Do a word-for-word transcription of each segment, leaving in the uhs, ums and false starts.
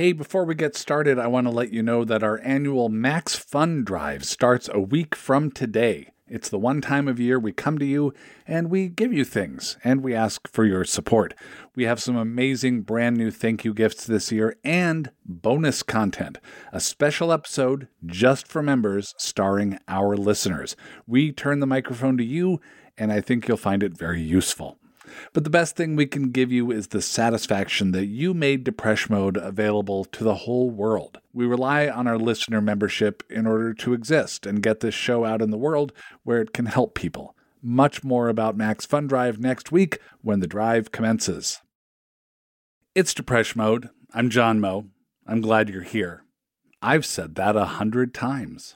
Hey, before we get started, I want to let you know that our annual Max Fun Drive starts a week from today. It's the one time of year we come to you and we give you things and we ask for your support. We have some amazing brand new thank you gifts this year and bonus content, a special episode just for members starring our listeners. We turn the microphone to you and I think you'll find it very useful. But the best thing we can give you is the satisfaction that you made Depresh Mode available to the whole world. We rely on our listener membership in order to exist and get this show out in the world where it can help people. Much more about Max Fun Drive next week when the drive commences. It's Depresh Mode. I'm John Moe. I'm glad you're here. I've said that a hundred times.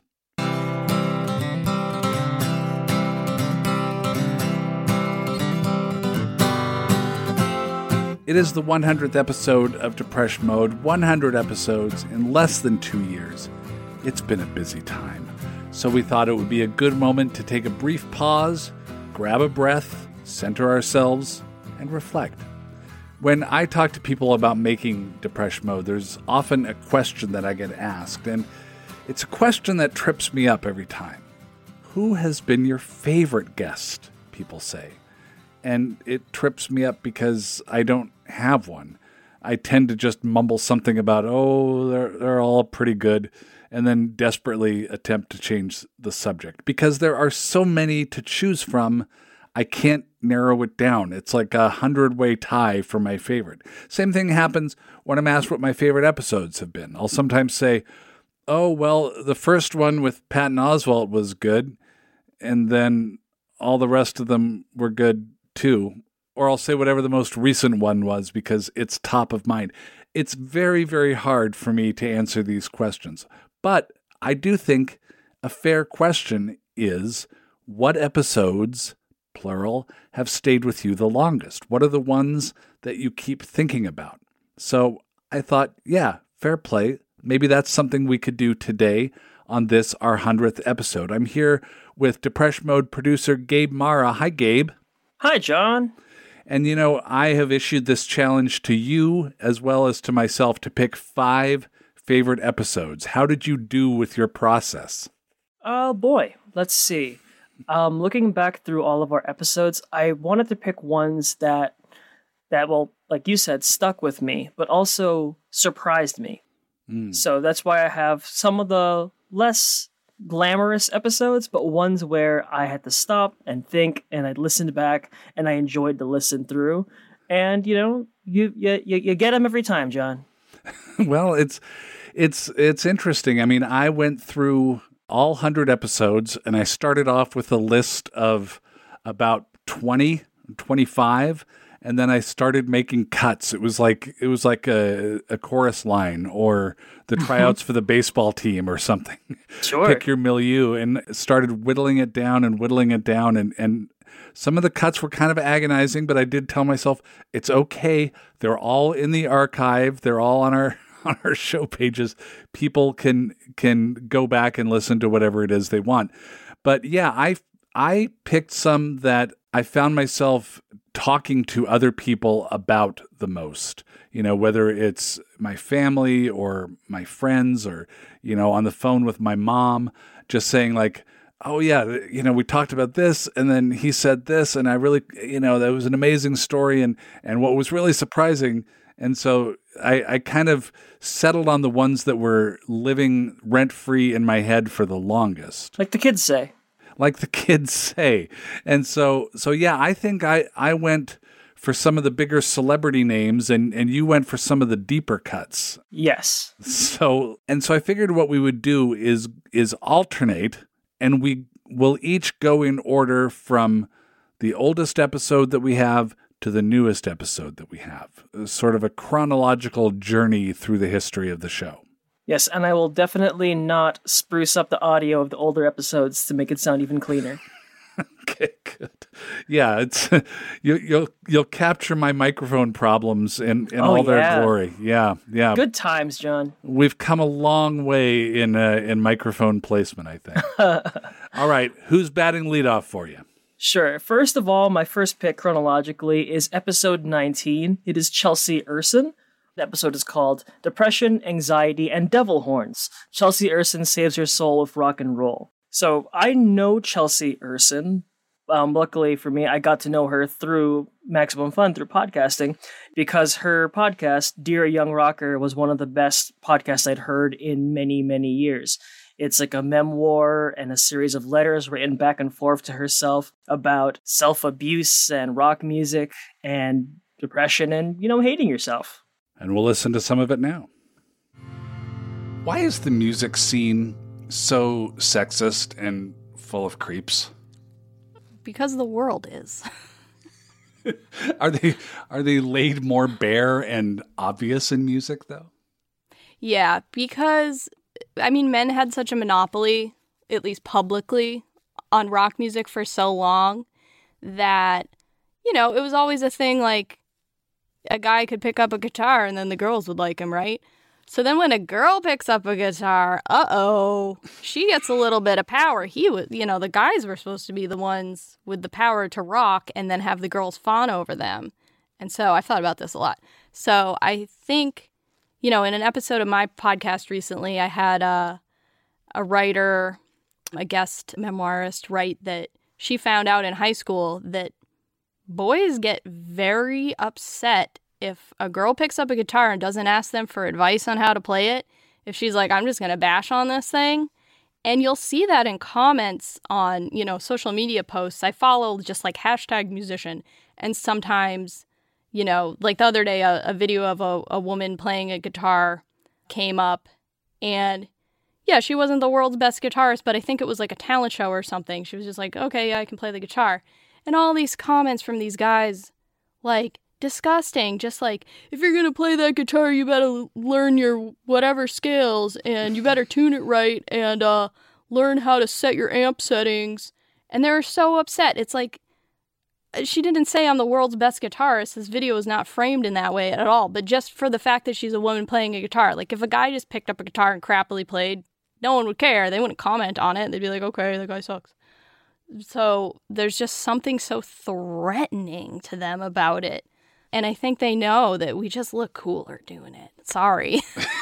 It is the one hundredth episode of Depresh Mode, one hundred episodes in less than two years. It's been a busy time, so we thought it would be a good moment to take a brief pause, grab a breath, center ourselves, and reflect. When I talk to people about making Depresh Mode, there's often a question that I get asked, and it's a question that trips me up every time. Who has been your favorite guest, people say? And it trips me up because I don't have one. I tend to just mumble something about, oh, they're, they're all pretty good, and then desperately attempt to change the subject. Because there are so many to choose from, I can't narrow it down. It's like a hundred-way tie for my favorite. Same thing happens when I'm asked what my favorite episodes have been. I'll sometimes say, oh, well, the first one with Patton Oswalt was good, and then all the rest of them were good too, or I'll say whatever the most recent one was because it's top of mind. It's very, very hard for me to answer these questions. But I do think a fair question is, what episodes, plural, have stayed with you the longest? What are the ones that you keep thinking about? So I thought, yeah, fair play. Maybe that's something we could do today on this, our hundredth episode. I'm here with Depresh Mode producer Gabe Mara. Hi, Gabe. Hi, John. And, you know, I have issued this challenge to you as well as to myself to pick five favorite episodes. How did you do with your process? Oh, boy. Let's see. Um, looking back through all of our episodes, I wanted to pick ones that, that well, like you said, stuck with me, but also surprised me. Mm. So that's why I have some of the less glamorous episodes, but ones where I had to stop and think, and I listened back, and I enjoyed to listen through. And you know, you you you get them every time, John. Well, it's it's it's interesting. I mean, I went through all one hundred episodes, and I started off with a list of about twenty, twenty-five. And then I started making cuts. It was like it was like a, a chorus line or the tryouts for the baseball team or something. Sure. Pick your milieu, and started whittling it down and whittling it down. And, and some of the cuts were kind of agonizing, but I did tell myself it's okay. They're all in the archive. They're all on our on our show pages. People can can go back and listen to whatever it is they want. But yeah, I I picked some that I found myself talking to other people about the most, you know, whether it's my family or my friends or, you know, on the phone with my mom, just saying like, oh yeah, you know, we talked about this and then he said this and I really, you know, that was an amazing story and, and what was really surprising. And so I, I kind of settled on the ones that were living rent-free in my head for the longest. Like the kids say. Like the kids say. And so, so yeah, I think I, I went for some of the bigger celebrity names and, and you went for some of the deeper cuts. Yes. So, and so I figured what we would do is, is alternate and we will each go in order from the oldest episode that we have to the newest episode that we have. Sort of a chronological journey through the history of the show. Yes, and I will definitely not spruce up the audio of the older episodes to make it sound even cleaner. Okay, good. Yeah, it's you, you'll you'll capture my microphone problems in, in oh, all their yeah. glory. Yeah, yeah. Good times, John. We've come a long way in uh, in microphone placement, I think. All right, who's batting leadoff for you? Sure. First of all, my first pick chronologically is episode nineteen. It is Chelsea Erson, The episode is called Depression, Anxiety, and Devil Horns. Chelsea Erson saves her soul with rock and roll. So I know Chelsea Erson. Um, luckily for me, I got to know her through Maximum Fun, through podcasting, because her podcast, Dear Young Rocker, was one of the best podcasts I'd heard in many, many years. It's like a memoir and a series of letters written back and forth to herself about self-abuse and rock music and depression and, you know, hating yourself. And we'll listen to some of it now. Why is the music scene so sexist and full of creeps? Because the world is. Are they are they laid more bare and obvious in music, though? Yeah, because, I mean, men had such a monopoly, at least publicly, on rock music for so long that, you know, it was always a thing like a guy could pick up a guitar and then the girls would like him, right? So then when a girl picks up a guitar, uh-oh, she gets a little bit of power. He was, you know, the guys were supposed to be the ones with the power to rock and then have the girls fawn over them. And so I thought about this a lot. So I think, you know, in an episode of my podcast recently, I had a, a writer, a guest memoirist write that she found out in high school that boys get very upset if a girl picks up a guitar and doesn't ask them for advice on how to play it. If she's like, I'm just going to bash on this thing. And you'll see that in comments on, you know, social media posts. I follow just like hashtag musician. And sometimes, you know, like the other day, a, a video of a, a woman playing a guitar came up. And yeah, she wasn't the world's best guitarist, but I think it was like a talent show or something. She was just like, okay, yeah, I can play the guitar. And all these comments from these guys, like, disgusting. Just like, if you're going to play that guitar, you better learn your whatever scales, and you better tune it right, and uh, learn how to set your amp settings. And they're so upset. It's like, she didn't say I'm the world's best guitarist. This video is not framed in that way at all. But just for the fact that she's a woman playing a guitar. Like, if a guy just picked up a guitar and crappily played, no one would care. They wouldn't comment on it. They'd be like, okay, that guy sucks. So there's just something so threatening to them about it. And I think they know that we just look cooler doing it. Sorry.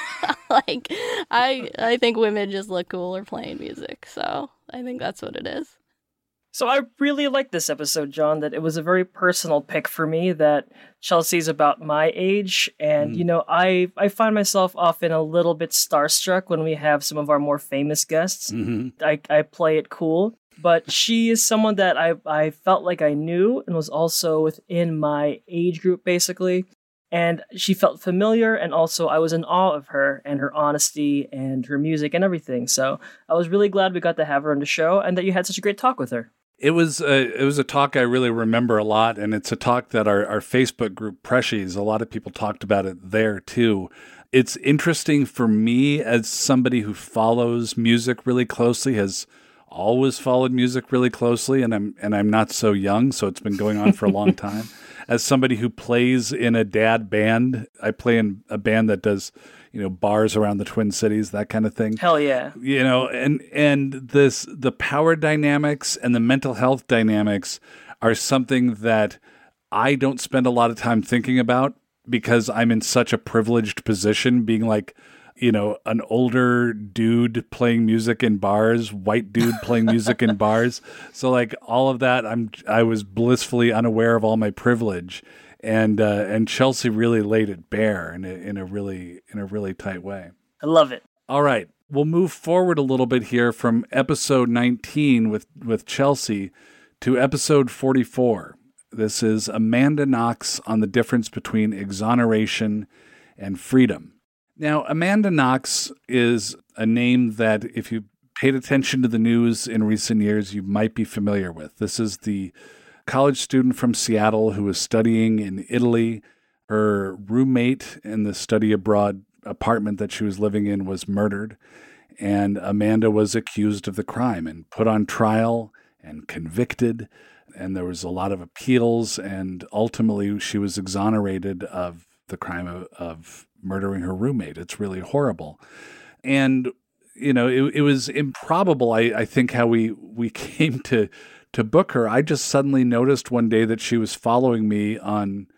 like, I I think women just look cooler playing music. So I think that's what it is. So I really liked this episode, John, that it was a very personal pick for me, that Chelsea's about my age. And, mm. you know, I, I find myself often a little bit starstruck when we have some of our more famous guests. Mm-hmm. I, I play it cool. But she is someone that I, I felt like I knew and was also within my age group, basically. And she felt familiar, and also I was in awe of her and her honesty and her music and everything. So I was really glad we got to have her on the show and that you had such a great talk with her. It was a, it was a talk I really remember a lot, and it's a talk that our, our Facebook group, Preshies, a lot of people talked about it there too. It's interesting for me as somebody who follows music really closely, has always followed music really closely, and I'm and I'm not so young, so it's been going on for a long time. As somebody who plays in a dad band, I play in a band that does, you know, bars around the Twin Cities, that kind of thing. Hell yeah. You know, and and this the power dynamics and the mental health dynamics are something that I don't spend a lot of time thinking about because I'm in such a privileged position, being like, you know, an older dude playing music in bars, white dude playing music in bars. So like all of that, I'm I was blissfully unaware of all my privilege, and uh, and Chelsea really laid it bare in a, in a really in a really tight way. I love it. All right, we'll move forward a little bit here from episode nineteen with with Chelsea to episode forty-four. This is Amanda Knox on the difference between exoneration and freedom. Now, Amanda Knox is a name that, if you paid attention to the news in recent years, you might be familiar with. This is the college student from Seattle who was studying in Italy. Her roommate in the study abroad apartment that she was living in was murdered, and Amanda was accused of the crime and put on trial and convicted, and there was a lot of appeals, and ultimately she was exonerated of the crime of, of murdering her roommate. It's really horrible. And, you know, it, it was improbable, I, I think, how we, we came to to book her. I just suddenly noticed one day that she was following me on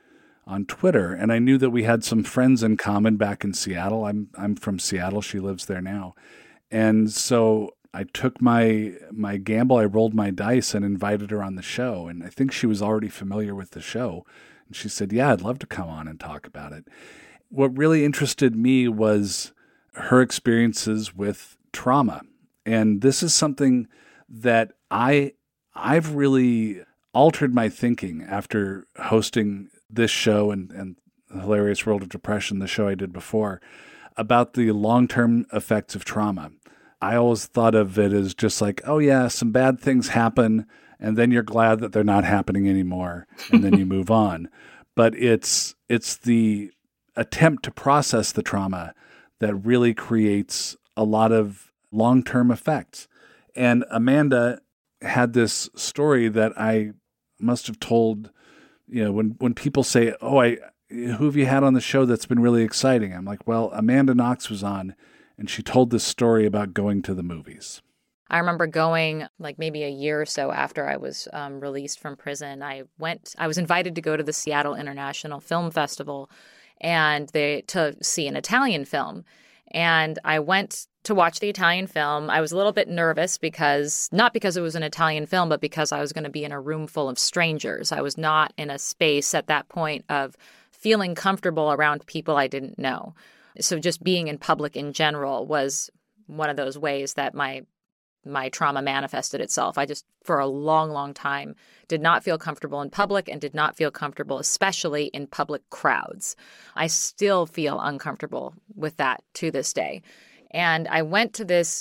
on Twitter, and I knew that we had some friends in common back in Seattle. I'm I'm from Seattle. She lives there now. And so I took my my gamble, I rolled my dice and invited her on the show. And I think she was already familiar with the show. And she said, yeah, I'd love to come on and talk about it. What really interested me was her experiences with trauma. And this is something that I I've really altered my thinking after hosting this show and, and The Hilarious World of Depression, the show I did before, about the long-term effects of trauma. I always thought of it as just like, oh yeah, some bad things happen, and then you're glad that they're not happening anymore, and then you move on. But it's it's the attempt to process the trauma that really creates a lot of long-term effects. And Amanda had this story that I must have told, you know, when, when people say, oh, I, who have you had on the show that's been really exciting? I'm like, well, Amanda Knox was on, and she told this story about going to the movies. I remember going like maybe a year or so after I was um, released from prison. I went, I was invited to go to the Seattle International Film Festival and they to see an Italian film. And I went to watch the Italian film. I was a little bit nervous because, not because it was an Italian film, but because I was going to be in a room full of strangers. I was not in a space at that point of feeling comfortable around people I didn't know. So just being in public in general was one of those ways that my my trauma manifested itself. I just, for a long, long time, did not feel comfortable in public and did not feel comfortable, especially in public crowds. I still feel uncomfortable with that to this day. And I went to this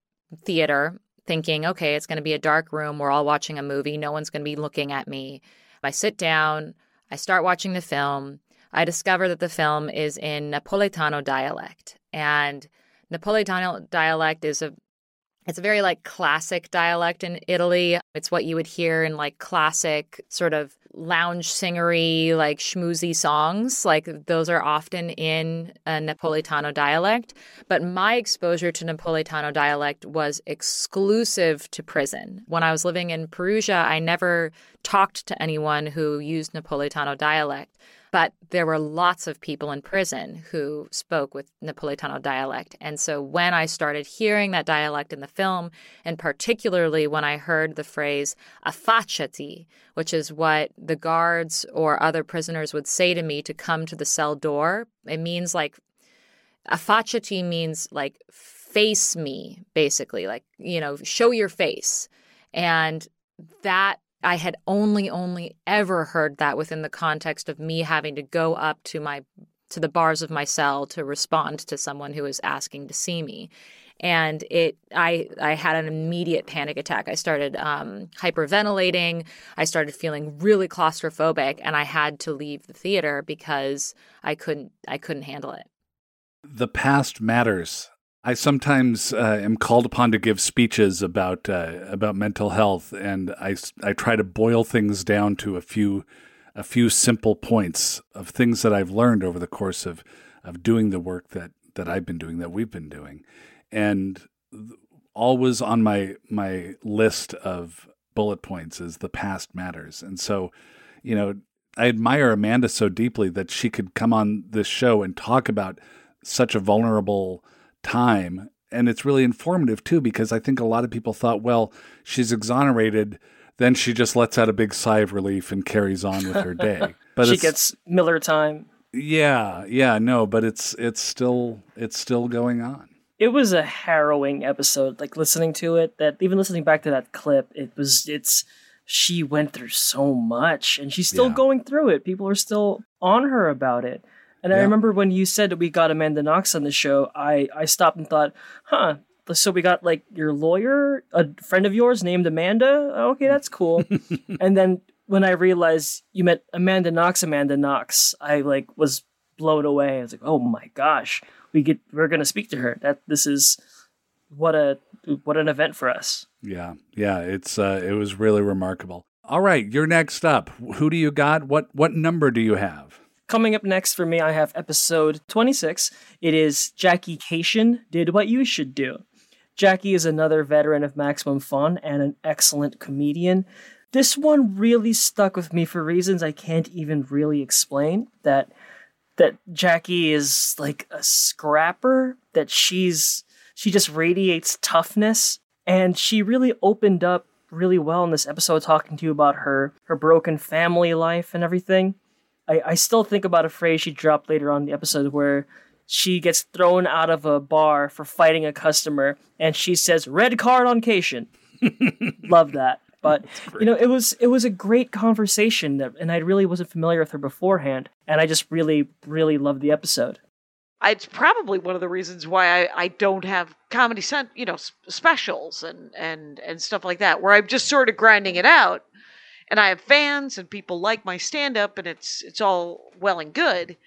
theater thinking, okay, it's going to be a dark room. We're all watching a movie. No one's going to be looking at me. I sit down. I start watching the film. I discover that the film is in Napoletano dialect. And Napoletano dialect is a It's a very like classic dialect in Italy. It's what you would hear in like classic sort of lounge singery, like schmoozy songs. Like those are often in a Napoletano dialect. But my exposure to Napoletano dialect was exclusive to prison. When I was living in Perugia, I never talked to anyone who used Napoletano dialect. But there were lots of people in prison who spoke with Napoletano dialect. And so when I started hearing that dialect in the film, and particularly when I heard the phrase affacciati, which is what the guards or other prisoners would say to me to come to the cell door, it means like, affacciati means like face me, basically, like, you know, show your face. And that I had only, only ever heard that within the context of me having to go up to my to the bars of my cell to respond to someone who was asking to see me. And it, I, I had an immediate panic attack. I started um, hyperventilating. I started feeling really claustrophobic, and I had to leave the theater because I couldn't, I couldn't handle it. The past matters. I sometimes uh, am called upon to give speeches about uh, about mental health, and I, I try to boil things down to a few a few simple points of things that I've learned over the course of of doing the work that, that I've been doing, that we've been doing, and always on my my list of bullet points is the past matters. And so, you know, I admire Amanda so deeply that she could come on this show and talk about such a vulnerable time. And it's really informative too, because I think a lot of people thought, well, she's exonerated, then she just lets out a big sigh of relief and carries on with her day. But she gets Miller time. Yeah, yeah, no, but it's it's still it's still going on. It was a harrowing episode, like listening to it, that even listening back to that clip, it was it's she went through so much and she's still Yeah. going through it. People are still on her about it. And I Yeah. remember when you said that we got Amanda Knox on the show, I, I stopped and thought, huh, so we got like your lawyer, a friend of yours named Amanda? Okay, that's cool. And then when I realized you meant Amanda Knox, Amanda Knox, I like was blown away. I was like, oh my gosh, we get we're gonna speak to her. That this is what a what an event for us. Yeah, yeah, it's uh, it was really remarkable. All right, you're next up. Who do you got? What what number do you have? Coming up next for me, I have episode twenty-six. It is Jackie Cation Did What You Should Do. Jackie is another veteran of Maximum Fun and an excellent comedian. this one really stuck with me for reasons I can't even really explain. That that Jackie is like a scrapper, that she's she just radiates toughness, and she really opened up really well in this episode talking to you about her her broken family life and everything. I, I still think about a phrase she dropped later on in the episode where she gets thrown out of a bar for fighting a customer, and she says, "Red card on Cation." Love that. But, you know, it was it was a great conversation, that, and I really wasn't familiar with her beforehand, and I just really, really loved the episode. It's probably one of the reasons why I, I don't have comedy, cent- you know, specials and, and, and stuff like that, where I'm just sort of grinding it out, and I have fans and people like my stand-up, and it's it's all well and good,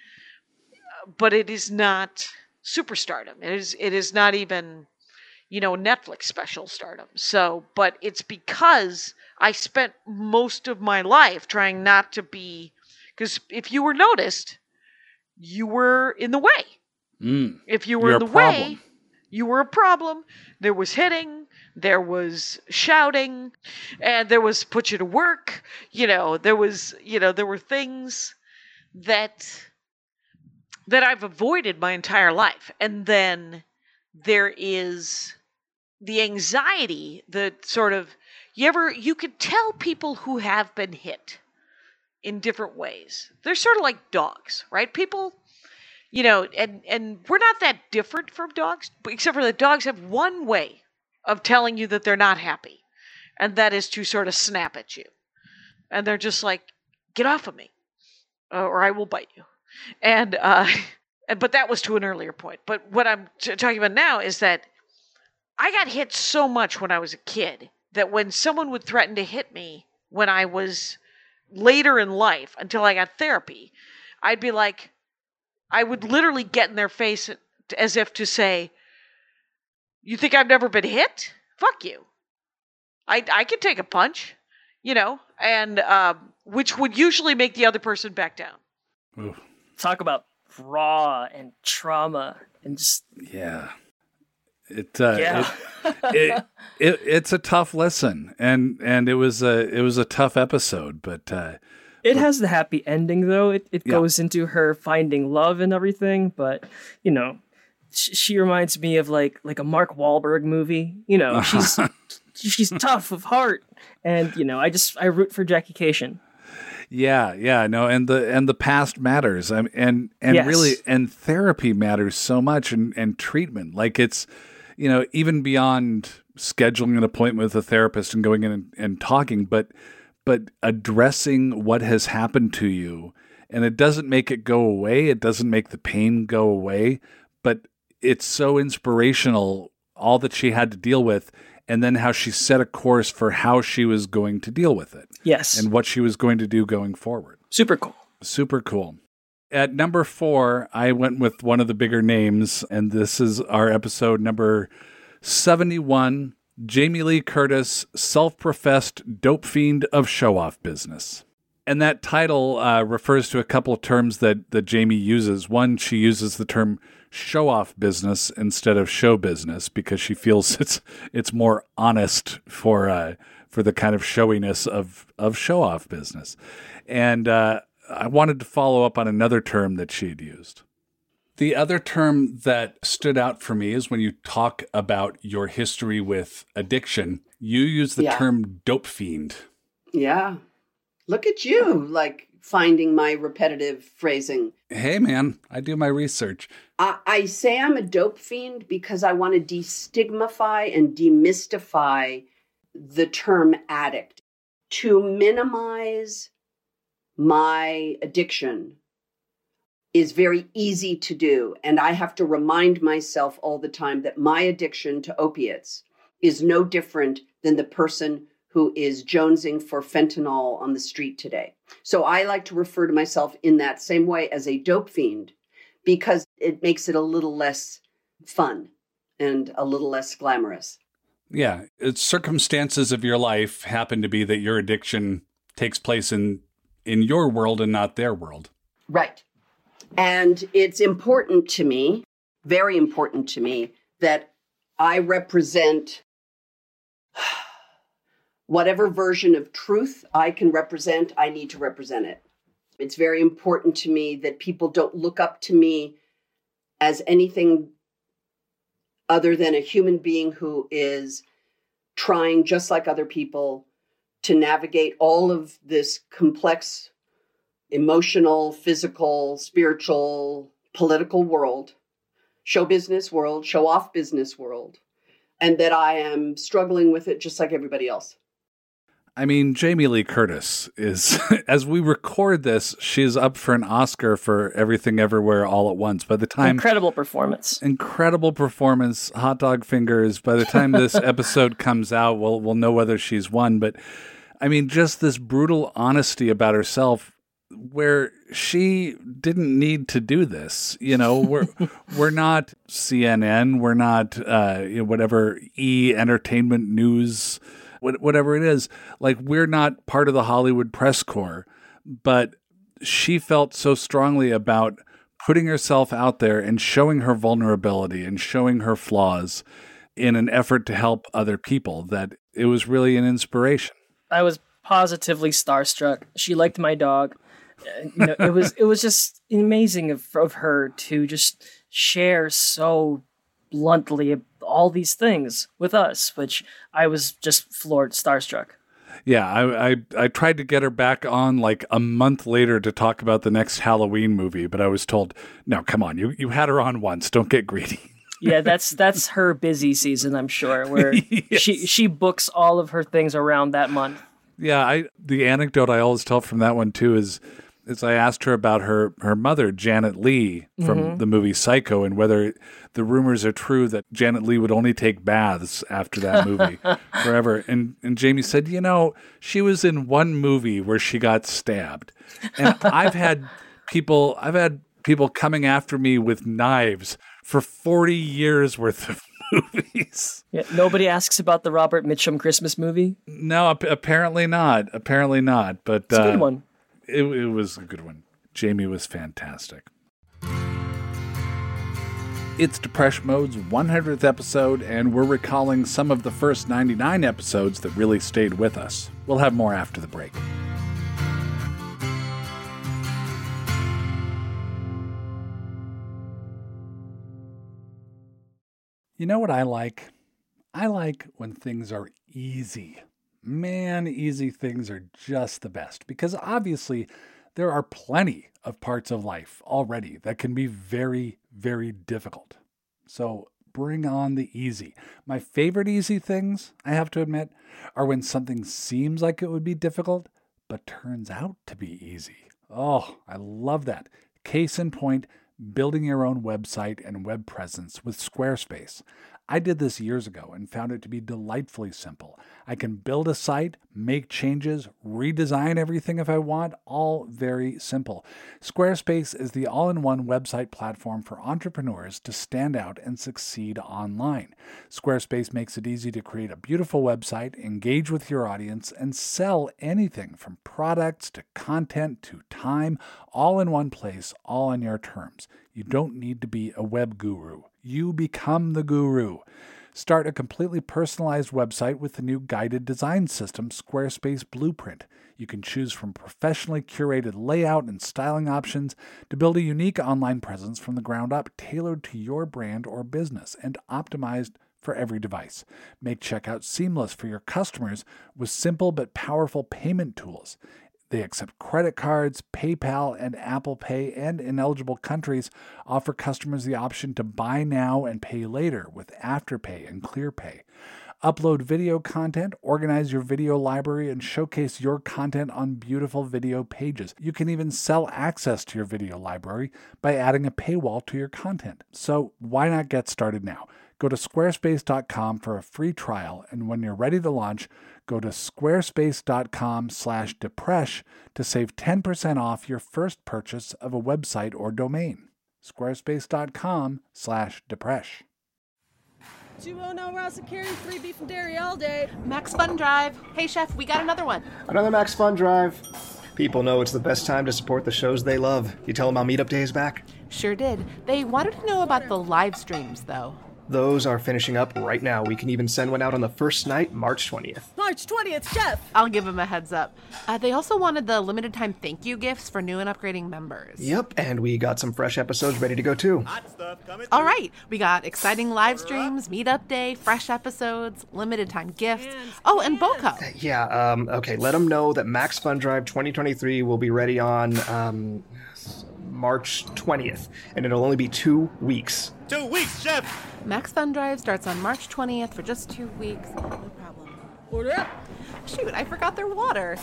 but it is not superstardom. It is it is not even, you know, Netflix special stardom. So, but it's because I spent most of my life trying not to be, because if you were noticed, you were in the way. Mm. If you were You're in the a problem. way, you were a problem. There was hitting, there was shouting, and there was put you to work. You know, there was, you know, there were things that that I've avoided my entire life. And then there is the anxiety, the sort of, you ever, you could tell people who have been hit in different ways. They're sort of like dogs, right? People, you know, and, and we're not that different from dogs, except for that dogs have one way of telling you that they're not happy. And that is to sort of snap at you. And they're just like, get off of me, or I will bite you. And, uh, but that was to an earlier point. But what I'm t- talking about now is that I got hit so much when I was a kid that when someone would threaten to hit me when I was later in life, until I got therapy, I'd be like, I would literally get in their face as if to say, you think I've never been hit? Fuck you. I, I can take a punch, you know, and um, which would usually make the other person back down. Oof. Talk about raw and trauma and just Yeah. It, uh, yeah. it, it, it it's a tough lesson, and and it was a it was a tough episode, but uh, It has the happy ending, though. It it Yeah. goes into her finding love and everything, but you know, sh- she reminds me of like like a Mark Wahlberg movie. You know, she's she's tough of heart, and you know, I just I root for Jackie Cation. yeah, yeah, no, and the and the past matters, I mean, and and Yes. really, and therapy matters so much, and and treatment, like it's, you know, even beyond scheduling an appointment with a therapist and going in and, and talking, but but addressing what has happened to you. And it doesn't make it go away. It doesn't make the pain go away, but it's so inspirational, all that she had to deal with, and then how she set a course for how she was going to deal with it Yes, and what she was going to do going forward. super cool. Super cool. At number four, I went with one of the bigger names, and this is our episode number seventy-one, Jamie Lee Curtis, self-professed dope fiend of show-off business. And that title uh, refers to a couple of terms that, that Jamie uses. One, she uses the term show-off business instead of show business because she feels it's it's more honest for uh, for the kind of showiness of, of show-off business. And uh, I wanted to follow up on another term that she had used. The other term that stood out for me is when you talk about your history with addiction, you use the Yeah. term dope fiend. Yeah. Look at you, like finding my repetitive phrasing. Hey, man, I do my research. I, I say I'm a dope fiend because I want to destigmify and demystify the term addict. To minimize my addiction is very easy to do. And I have to remind myself all the time that my addiction to opiates is no different than the person who is jonesing for fentanyl on the street today. So I like to refer to myself in that same way as a dope fiend because it makes it a little less fun and a little less glamorous. Yeah, it's circumstances of your life happen to be that your addiction takes place in in your world and not their world. Right. And it's important to me, very important to me, that I represent whatever version of truth I can represent, I need to represent it. It's very important to me that people don't look up to me as anything other than a human being who is trying, just like other people, to navigate all of this complex emotional, physical, spiritual, political world, show business world, show off business world, and that I am struggling with it just like everybody else. I mean, Jamie Lee Curtis is, as we record this, she's up for an Oscar for Everything Everywhere All at Once. By the time incredible performance, incredible performance, hot dog fingers. By the time this episode comes out, we'll we'll know whether she's won. But I mean, just this brutal honesty about herself, where she didn't need to do this. You know, we're we're not C N N, we're not uh, you know, whatever E Entertainment News. Whatever it is, like, we're not part of the Hollywood press corps, but she felt so strongly about putting herself out there and showing her vulnerability and showing her flaws in an effort to help other people that it was really an inspiration. I was positively starstruck. She liked my dog. You know, it was it was just amazing of, of her to just share so bluntly all these things with us, which I was just floored, starstruck. Yeah, I, I I tried to get her back on like a month later to talk about the next Halloween movie, but I was told, no, come on, you you had her on once, don't get greedy. Yeah, that's that's her busy season, I'm sure, where yes. she she books all of her things around that month. Yeah, I the anecdote I always tell from that one too is is I asked her about her, her mother, Janet Leigh, from mm-hmm. the movie Psycho, and whether the rumors are true that Janet Leigh would only take baths after that movie forever. And and Jamie said, you know, she was in one movie where she got stabbed. And I've had people I've had people coming after me with knives for forty years worth of movies. Yeah, nobody asks about the Robert Mitchum Christmas movie? No, ap- apparently not. Apparently not. But it's a good uh, one. It, it was a good one. Jamie was fantastic. It's Depeche Mode's one hundredth episode, and we're recalling some of the first ninety-nine episodes that really stayed with us. We'll have more after the break. You know what I like? I like when things are easy. Man, easy things are just the best, because obviously there are plenty of parts of life already that can be very, very difficult. So bring on the easy. My favorite easy things, I have to admit, are when something seems like it would be difficult, but turns out to be easy. Oh, I love that. Case in point, building your own website and web presence with Squarespace. I did this years ago and found it to be delightfully simple. I can build a site, make changes, redesign everything if I want, all very simple. Squarespace is the all-in-one website platform for entrepreneurs to stand out and succeed online. Squarespace makes it easy to create a beautiful website, engage with your audience, and sell anything from products to content to time, all in one place, all on your terms. You don't need to be a web guru. You become the guru. Start a completely personalized website with the new guided design system, Squarespace Blueprint. You can choose from professionally curated layout and styling options to build a unique online presence from the ground up, tailored to your brand or business and optimized for every device. Make checkout seamless for your customers with simple but powerful payment tools. They accept credit cards, PayPal, and Apple Pay, and in eligible countries offer customers the option to buy now and pay later with Afterpay and ClearPay. Upload video content, organize your video library, and showcase your content on beautiful video pages. You can even sell access to your video library by adding a paywall to your content. So why not get started now? Go to squarespace dot com for a free trial, and when you're ready to launch, go to squarespace dot com slash depresh to save ten percent off your first purchase of a website or domain. squarespace dot com slash depresh. two oh no raw security, three beef and dairy all day. Max Fun Drive. Hey, Chef, we got another one. Another Max Fun Drive. People know it's the best time to support the shows they love. You tell them how Meetup Day is back? Sure did. They wanted to know about the live streams, though. Those are finishing up right now. We can even send one out on the first night, March twentieth. March twentieth, Chef! I'll give him a heads up. Uh, they also wanted the limited time thank you gifts for new and upgrading members. Yep, and we got some fresh episodes ready to go too. All right, we got exciting live streams, meetup day, fresh episodes, limited time gifts. Oh, and Boko. Yeah, um, okay, let them know that Max Fun Drive twenty twenty-three will be ready on um, March twentieth, and it'll only be two weeks. Two weeks, Chef! Max Fun Drive starts on March twentieth for just two weeks. No problem. Order up! Shoot, I forgot their water.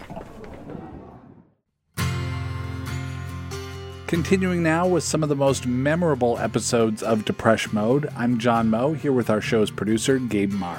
Continuing now with some of the most memorable episodes of Depresh Mode, I'm John Moe, here with our show's producer, Gabe Mara.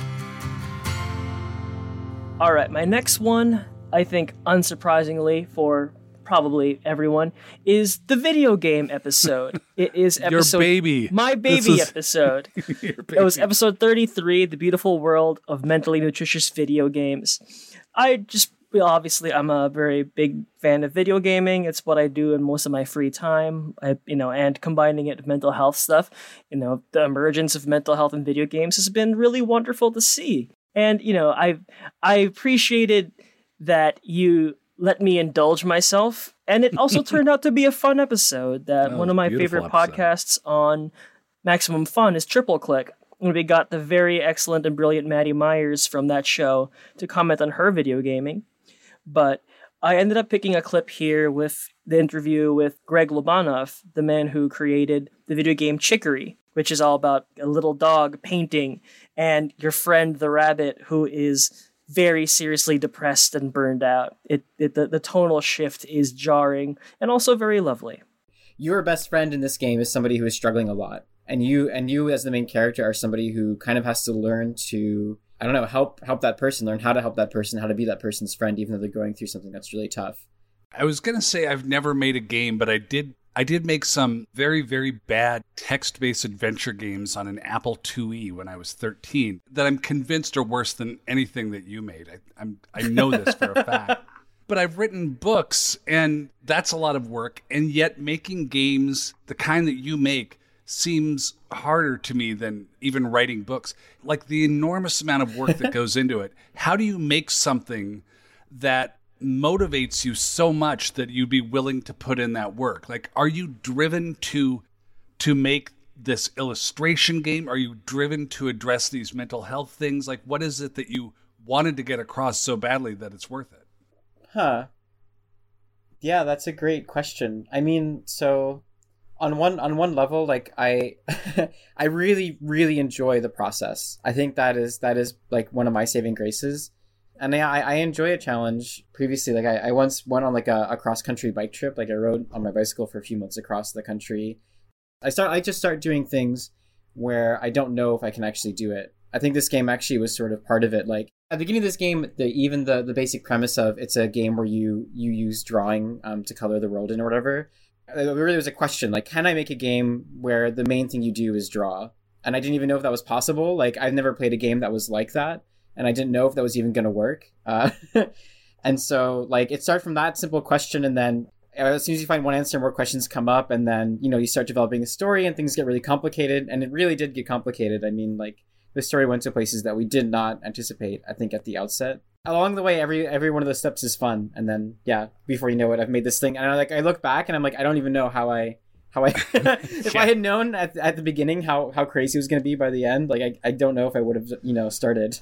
All right, my next one, I think unsurprisingly for probably everyone, is the video game episode. It is episode... Your baby. My baby is... episode. Your baby. It was episode thirty-three, The Beautiful World of Mentally Nutritious Video Games. I just... Obviously, I'm a very big fan of video gaming. It's what I do in most of my free time. I, you know, and combining it with mental health stuff, you know, the emergence of mental health in video games has been really wonderful to see. And, you know, I I appreciated that you let me indulge myself. And it also turned out to be a fun episode. That oh, one of my favorite episode. podcasts on Maximum Fun is Triple Click. And we got the very excellent and brilliant Maddie Myers from that show to comment on her video gaming. But I ended up picking a clip here with the interview with Greg Lobanov, the man who created the video game Chicory, which is all about a little dog painting and your friend the rabbit who is very seriously depressed and burned out. It, it the, the tonal shift is jarring and also very lovely. Your best friend in this game is somebody who is struggling a lot. And you and you as the main character are somebody who kind of has to learn to... I don't know, help help that person, learn how to help that person, how to be that person's friend, even though they're going through something that's really tough. I was going to say I've never made a game, but I did I did make some very, very bad text-based adventure games on an Apple two E when I was thirteen that I'm convinced are worse than anything that you made. I, I'm, I know this for a fact. But I've written books, and that's a lot of work, and yet making games, the kind that you make, seems harder to me than even writing books. Like the enormous amount of work that goes into it. How do you make something that motivates you so much that you'd be willing to put in that work? Like, are you driven to to make this illustration game? Are you driven to address these mental health things? Like, what is it that you wanted to get across so badly that it's worth it? Huh. Yeah, that's a great question. I mean, so... On one on one level, like I, I really really enjoy the process. I think that is that is like one of my saving graces, and I I enjoy a challenge. Previously, like I, I once went on like a, a cross country bike trip. Like I rode on my bicycle for a few months across the country. I start I just start doing things where I don't know if I can actually do it. I think this game actually was sort of part of it. Like at the beginning of this game, the even the the basic premise of it's a game where you you use drawing um to color the world in or whatever. There really was a question, like, can I make a game where the main thing you do is draw? And I didn't even know if that was possible. Like, I've never played a game that was like that, and I didn't know if that was even going to work. Uh, and so, like, it started from that simple question, and then as soon as you find one answer, more questions come up, and then, you know, you start developing a story, and things get really complicated, and it really did get complicated. I mean, like, the story went to places that we did not anticipate, I think, at the outset. Along the way, every every one of those steps is fun, and then yeah, before you know it, I've made this thing, and I like I look back and I'm like, I don't even know how I how I if yeah. I had known at at the beginning how how crazy it was going to be by the end, like I I don't know if I would have you know started.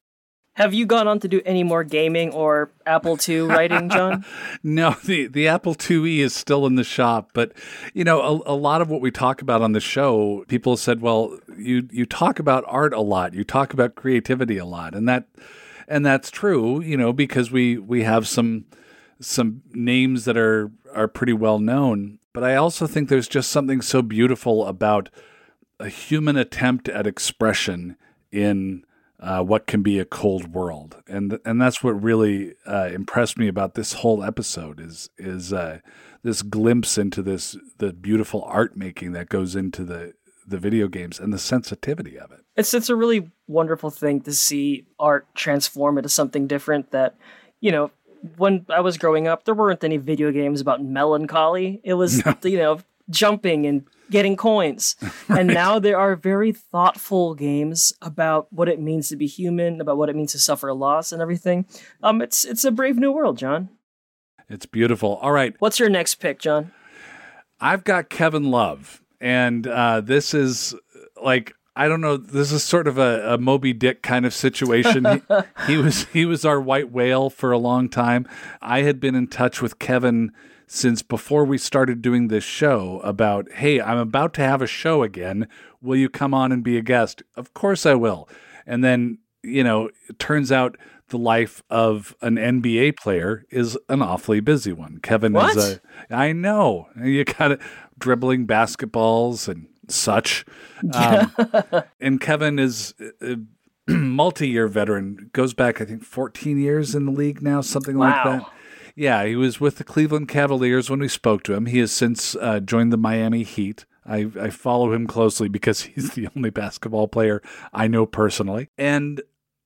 Have you gone on to do any more gaming or Apple two writing, John? No, the, the Apple two E is still in the shop. But, you know, a, a lot of what we talk about on the show, people said, well, you you talk about art a lot. You talk about creativity a lot. And that and that's true, you know, because we, we have some some names that are, are pretty well known. But I also think there's just something so beautiful about a human attempt at expression in Uh, what can be a cold world, and and that's what really uh, impressed me about this whole episode is is uh, this glimpse into this the beautiful art making that goes into the the video games and the sensitivity of it. It's it's a really wonderful thing to see art transform into something different. That, you know, when I was growing up, there weren't any video games about melancholy. It was, no. you know, jumping and getting coins. Right. And now there are very thoughtful games about what it means to be human, about what it means to suffer loss and everything. Um, it's it's a brave new world, John. It's beautiful. All right. What's your next pick, John? I've got Kevin Love. And uh, this is like, I don't know, this is sort of a, a Moby Dick kind of situation. he, he was he was our white whale for a long time. I had been in touch with Kevin since before we started doing this show about, hey, I'm about to have a show again. Will you come on and be a guest? Of course I will. And then, you know, it turns out the life of an N B A player is an awfully busy one. Kevin what? is a, I know, you got it, dribbling basketballs and such. Um, and Kevin is a multi-year veteran, goes back, I think, fourteen years in the league now, something wow. like that. Yeah, he was with the Cleveland Cavaliers when we spoke to him. He has since uh, joined the Miami Heat. I, I follow him closely because he's the only basketball player I know personally. And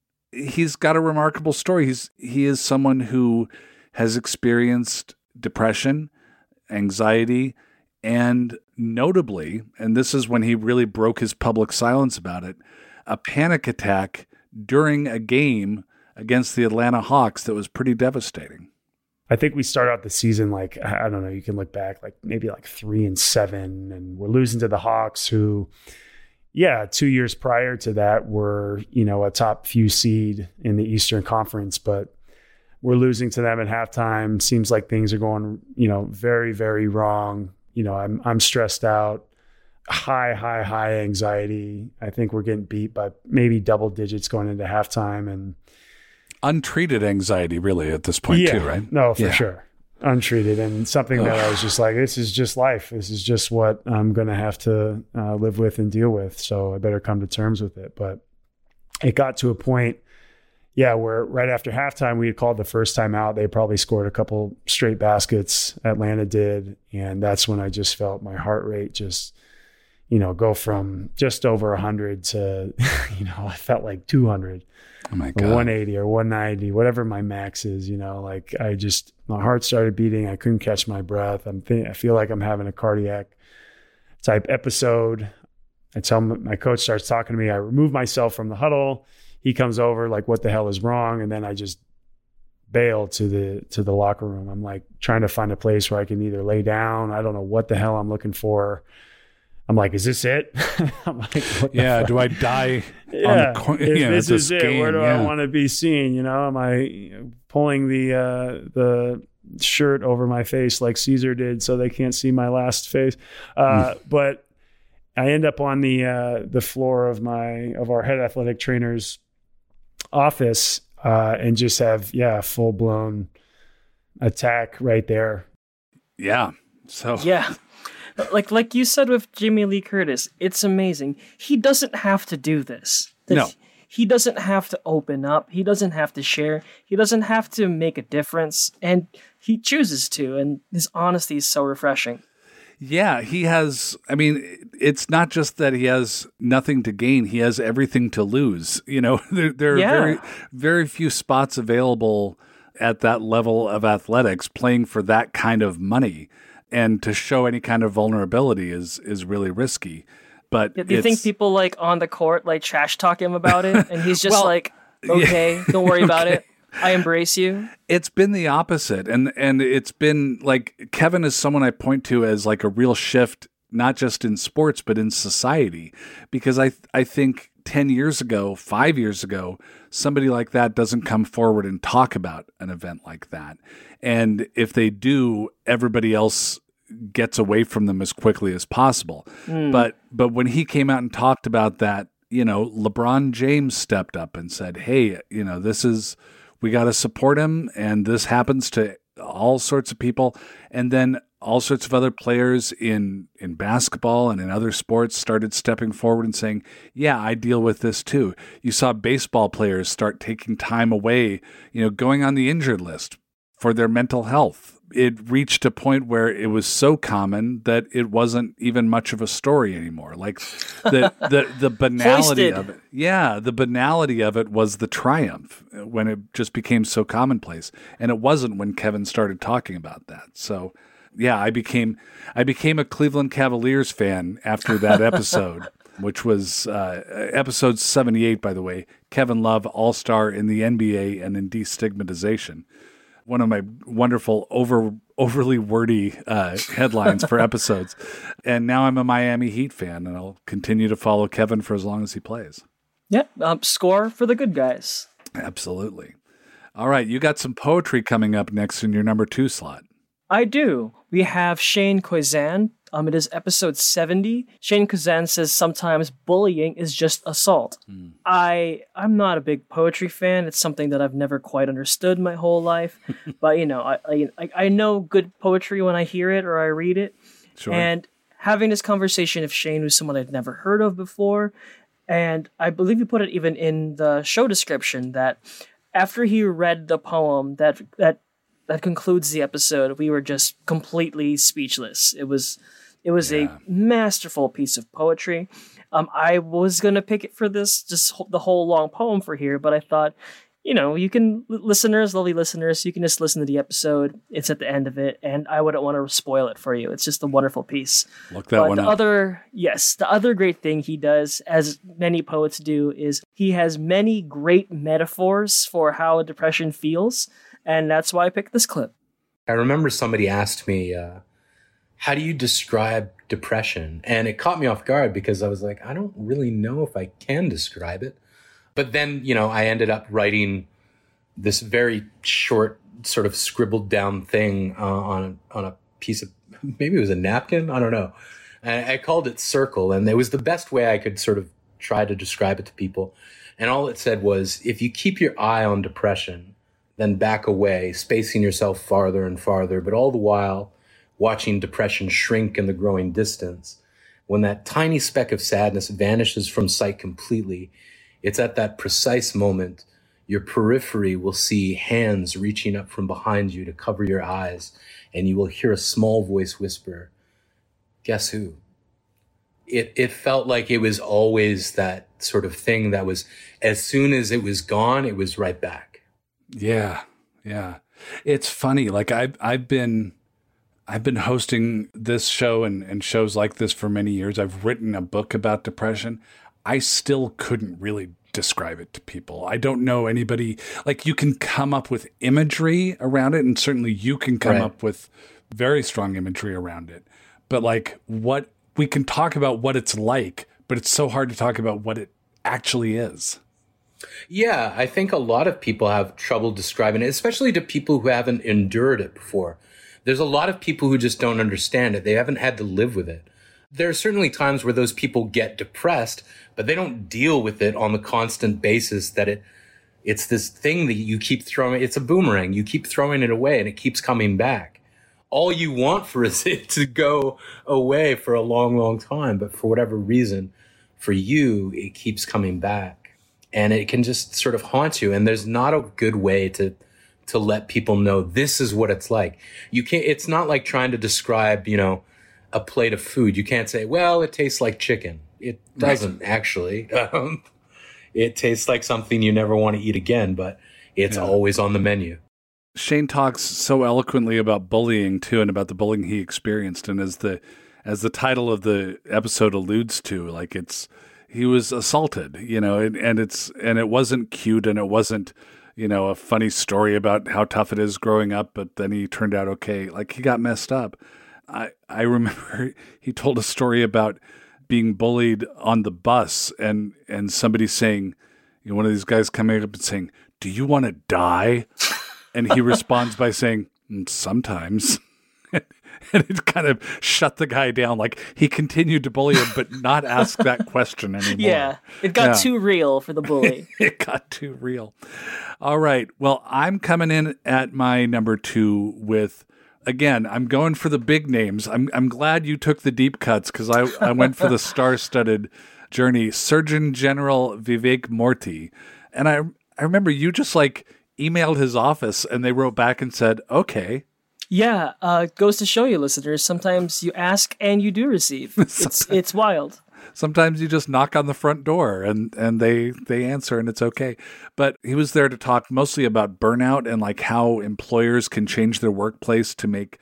he's got a remarkable story. He's he is someone who has experienced depression, anxiety, and notably, and this is when he really broke his public silence about it, a panic attack during a game against the Atlanta Hawks that was pretty devastating. I think we start out the season like, I don't know, you can look back like maybe like three and seven, and we're losing to the Hawks who, yeah, two years prior to that were, you know, a top few seed in the Eastern Conference, but we're losing to them at halftime. Seems like things are going, you know, very, very wrong. You know, I'm I'm stressed out, high, high, high anxiety. I think we're getting beat by maybe double digits going into halftime, and untreated anxiety really at this point yeah, too, right? No, for yeah. sure. Untreated, and something that I was just like, this is just life. This is just what I'm going to have to uh, live with and deal with. So I better come to terms with it. But it got to a point, yeah, where right after halftime, we had called the first time out. They probably scored a couple straight baskets. Atlanta did. And that's when I just felt my heart rate just, you know, go from just over one hundred to, you know, I felt like two hundred. Oh my God. Or one eighty or one ninety, whatever my max is, you know, like I just, my heart started beating. I couldn't catch my breath. I'm th- I feel like I'm having a cardiac type episode. I tell my, my coach starts talking to me. I remove myself from the huddle. He comes over like, what the hell is wrong? And then I just bail to the, to the locker room. I'm like trying to find a place where I can either lay down. I don't know what the hell I'm looking for. I'm like, is this it? I'm like, yeah, do I die yeah, on the corner? If yeah, this is it, game, where do yeah. I want to be seen? You know, am I pulling the uh, the shirt over my face like Caesar did so they can't see my last face? Uh, mm. But I end up on the uh, the floor of my of our head athletic trainer's office uh, and just have yeah full blown attack right there. Yeah. So yeah. Like like you said with Jamie Lee Curtis, it's amazing. He doesn't have to do this. No. He doesn't have to open up. He doesn't have to share. He doesn't have to make a difference. And he chooses to. And his honesty is so refreshing. Yeah, he has, I mean, it's not just that he has nothing to gain. He has everything to lose. You know, there, there are yeah. very, very few spots available at that level of athletics playing for that kind of money. And to show any kind of vulnerability is is really risky. But do you think people like on the court like trash talk him about it, and he's just well, like, "Okay, yeah. don't worry okay. about it. I embrace you." It's been the opposite, and and it's been like Kevin is someone I point to as like a real shift, not just in sports but in society, because I I think ten years ago, five years ago, somebody like that doesn't come forward and talk about an event like that. And if they do, everybody else gets away from them as quickly as possible. Mm. But but when he came out and talked about that, you know, LeBron James stepped up and said, hey, you know, this is, we got to support him. And this happens to all sorts of people. And then all sorts of other players in, in basketball and in other sports started stepping forward and saying, yeah, I deal with this too. You saw baseball players start taking time away, you know, going on the injured list for their mental health. It reached a point where it was so common that it wasn't even much of a story anymore. Like the the, the banality of it. Yeah, the banality of it was the triumph when it just became so commonplace. And it wasn't when Kevin started talking about that. So yeah, I became I became a Cleveland Cavaliers fan after that episode, which was uh, episode seventy-eight, by the way. Kevin Love, All-Star in the N B A and in Destigmatization. One of my wonderful, over overly wordy uh, headlines for episodes. And now I'm a Miami Heat fan, and I'll continue to follow Kevin for as long as he plays. Yeah, um, score for the good guys. Absolutely. All right, you got some poetry coming up next in your number two slot. I do. We have Shane Koizan. Um, it is episode seventy. Shane Koizan says sometimes bullying is just assault. Mm. I, I'm not a big poetry fan. It's something that I've never quite understood my whole life. But, you know, I, I I know good poetry when I hear it or I read it. Sure. And having this conversation with Shane, who's someone I'd never heard of before, and I believe you put it even in the show description that after he read the poem that that that concludes the episode, we were just completely speechless. It was it was yeah. a masterful piece of poetry. Um, I was gonna pick it for this, just the whole long poem for here, but I thought, you know, you can, listeners, lovely listeners, you can just listen to the episode. It's at the end of it, and I wouldn't want to spoil it for you. It's just a wonderful piece. Look that but one the up. Other, yes, the other great thing he does, as many poets do, is he has many great metaphors for how depression feels, and that's why I picked this clip. I remember somebody asked me, uh, how do you describe depression? And it caught me off guard because I was like, I don't really know if I can describe it. But then, you know, I ended up writing this very short, sort of scribbled down thing uh, on on a piece of, maybe it was a napkin, I don't know. And I called it Circle, and it was the best way I could sort of try to describe it to people. And all it said was, if you keep your eye on depression, then back away, spacing yourself farther and farther, but all the while watching depression shrink in the growing distance. When that tiny speck of sadness vanishes from sight completely, it's at that precise moment your periphery will see hands reaching up from behind you to cover your eyes, and you will hear a small voice whisper, guess who? It it felt like it was always that sort of thing that was, as soon as it was gone, it was right back. Yeah, yeah. It's funny. Like I've I've been I've been hosting this show and, and shows like this for many years. I've written a book about depression. I still couldn't really describe it to people. I don't know anybody, like you can come up with imagery around it, and certainly you can come right. up with very strong imagery around it. But like what we can talk about what it's like, but it's so hard to talk about what it actually is. Yeah, I think a lot of people have trouble describing it, especially to people who haven't endured it before. There's a lot of people who just don't understand it. They haven't had to live with it. There are certainly times where those people get depressed, but they don't deal with it on the constant basis that it, it's this thing that you keep throwing. It's a boomerang. You keep throwing it away and it keeps coming back. All you want for is it to go away for a long, long time. But for whatever reason, for you, it keeps coming back and it can just sort of haunt you. And there's not a good way to, to let people know this is what it's like. You can't, it's not like trying to describe, you know, a plate of food. You can't say, well, it tastes like chicken. It doesn't right. actually. Um, it tastes like something you never want to eat again, but it's yeah. always on the menu. Shane talks so eloquently about bullying too, and about the bullying he experienced. And as the, as the title of the episode alludes to, like it's, he was assaulted, you know, and, and it's, and it wasn't cute, and it wasn't, you know, a funny story about how tough it is growing up, but then he turned out okay. Like he got messed up. I, I remember he told a story about being bullied on the bus, and, and somebody saying, you know, one of these guys coming up and saying, do you want to die? And he responds by saying, sometimes. And it kind of shut the guy down. Like he continued to bully him, but not ask that question anymore. Yeah, it got yeah. too real for the bully. It got too real. All right. Well, I'm coming in at my number two with, again, I'm going for the big names. I'm I'm glad you took the deep cuts because I, I went for the star-studded journey. Surgeon General Vivek Murthy. And I I remember you just like emailed his office and they wrote back and said, okay. Yeah, uh, goes to show you, listeners, sometimes you ask and you do receive. It's it's wild. Sometimes you just knock on the front door and, and they, they answer and it's okay. But he was there to talk mostly about burnout and like how employers can change their workplace to make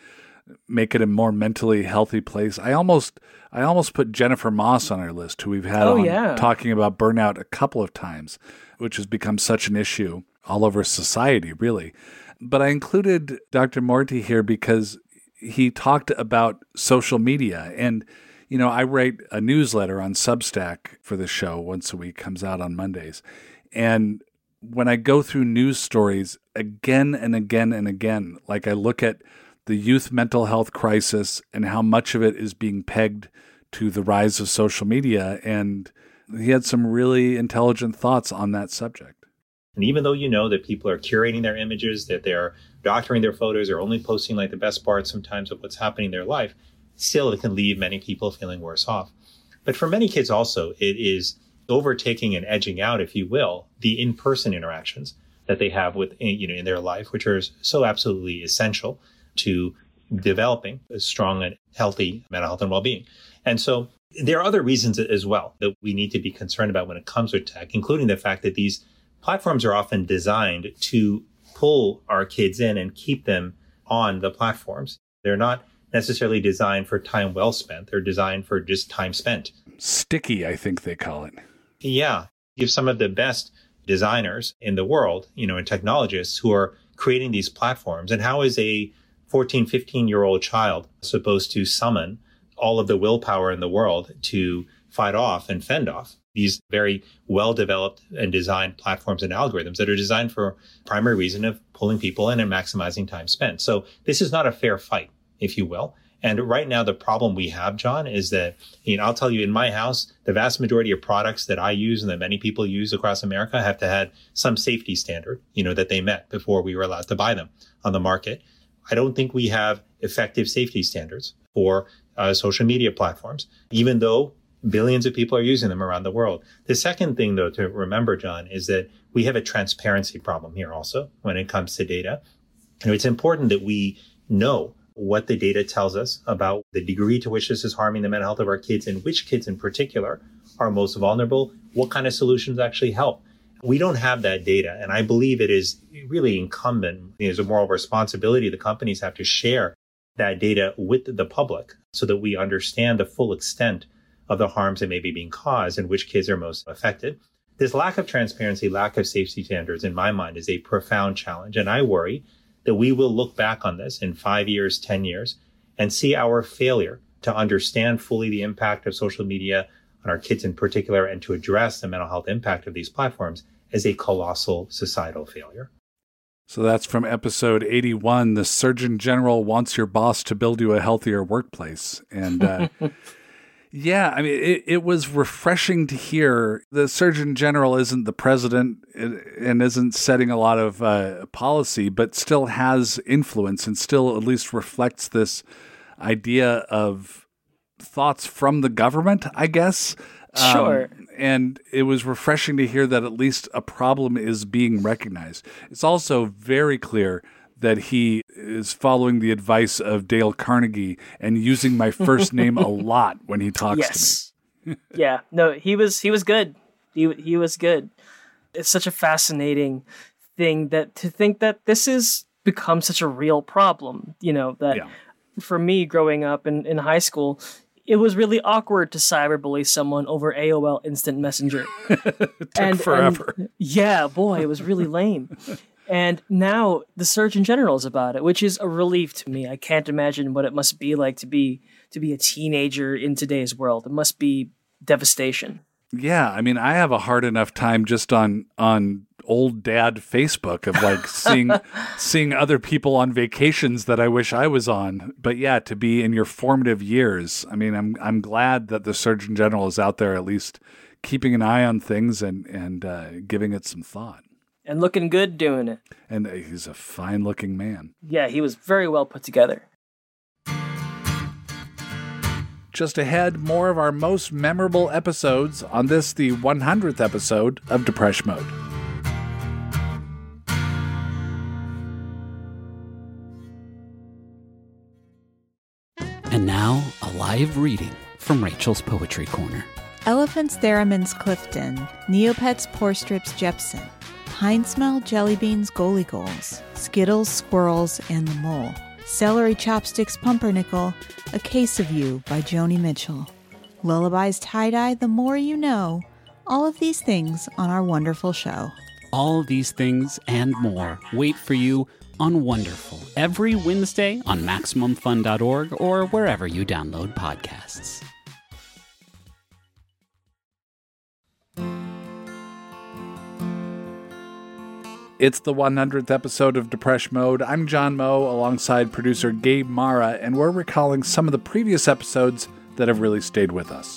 make it a more mentally healthy place. I almost I almost put Jennifer Moss on our list, who we've had oh, on yeah. talking about burnout a couple of times, which has become such an issue all over society, really. But I included Doctor Morty here because he talked about social media. And, you know, I write a newsletter on Substack for the show once a week, comes out on Mondays. And when I go through news stories again and again and again, like I look at the youth mental health crisis and how much of it is being pegged to the rise of social media. And he had some really intelligent thoughts on that subject. And even though you know that people are curating their images, that they're doctoring their photos, or only posting like the best parts sometimes of what's happening in their life, still it can leave many people feeling worse off. But for many kids also, it is overtaking and edging out, if you will, the in-person interactions that they have with, you know, in their life, which are so absolutely essential to developing a strong and healthy mental health and well-being. And so there are other reasons as well that we need to be concerned about when it comes to tech, including the fact that these platforms are often designed to pull our kids in and keep them on the platforms. They're not necessarily designed for time well spent. They're designed for just time spent. Sticky, I think they call it. Yeah. You have some of the best designers in the world, you know, and technologists who are creating these platforms. And how is a fourteen, fifteen year old child supposed to summon all of the willpower in the world to fight off and fend off these very well-developed and designed platforms and algorithms that are designed for primary reason of pulling people in and maximizing time spent? So this is not a fair fight, if you will. And right now, the problem we have, John, is that, you know, I'll tell you, in my house, the vast majority of products that I use and that many people use across America have to have some safety standard, you know, that they met before we were allowed to buy them on the market. I don't think we have effective safety standards for uh, social media platforms, even though billions of people are using them around the world. The second thing, though, to remember, John, is that we have a transparency problem here also when it comes to data. And it's important that we know what the data tells us about the degree to which this is harming the mental health of our kids, and which kids in particular are most vulnerable, what kind of solutions actually help. We don't have that data. And I believe it is really incumbent, there's a moral responsibility the companies have to share that data with the public so that we understand the full extent of the harms that may be being caused and which kids are most affected. This lack of transparency, lack of safety standards, in my mind, is a profound challenge. And I worry that we will look back on this in five years, ten years, and see our failure to understand fully the impact of social media on our kids in particular, and to address the mental health impact of these platforms as a colossal societal failure. So that's from episode eighty-one. The Surgeon General wants your boss to build you a healthier workplace. And uh, yeah, I mean, it, it was refreshing to hear the Surgeon General isn't the president and isn't setting a lot of uh, policy, but still has influence and still at least reflects this idea of thoughts from the government, I guess. Sure. Um, and it was refreshing to hear that at least a problem is being recognized. It's also very clear that he is following the advice of Dale Carnegie and using my first name a lot when he talks yes. to me. Yeah, no, he was he was good. He he was good. It's such a fascinating thing that to think that this has become such a real problem. You know, that Yeah. for me growing up in, in high school, it was really awkward to cyberbully someone over A O L Instant Messenger. It took forever. And, yeah, boy, it was really lame. And now the Surgeon General is about it, which is a relief to me. I can't imagine what it must be like to be to be a teenager in today's world. It must be devastation. Yeah, I mean, I have a hard enough time just on on old dad Facebook of like seeing seeing other people on vacations that I wish I was on. But yeah, to be in your formative years, I mean, I'm I'm glad that the Surgeon General is out there at least keeping an eye on things and and uh, giving it some thought. And looking good doing it. And he's a fine-looking man. Yeah, he was very well put together. Just ahead, more of our most memorable episodes on this, the one hundredth episode of Depeche Mode. And now, a live reading from Rachel's Poetry Corner. Elephants Theremins Clifton, Neopets Porstrips Jepson, Pine Smell Jellybeans Goalie Goals, Skittles Squirrels and the Mole, Celery Chopsticks Pumpernickel, A Case of You by Joni Mitchell. Lullabies Tie-Dye, The More You Know. All of these things on our wonderful show. All of these things and more wait for you on Wonderful every Wednesday on Maximum Fun dot org or wherever you download podcasts. It's the one hundredth episode of Depresh Mode. I'm John Moe alongside producer Gabe Mara, and we're recalling some of the previous episodes that have really stayed with us.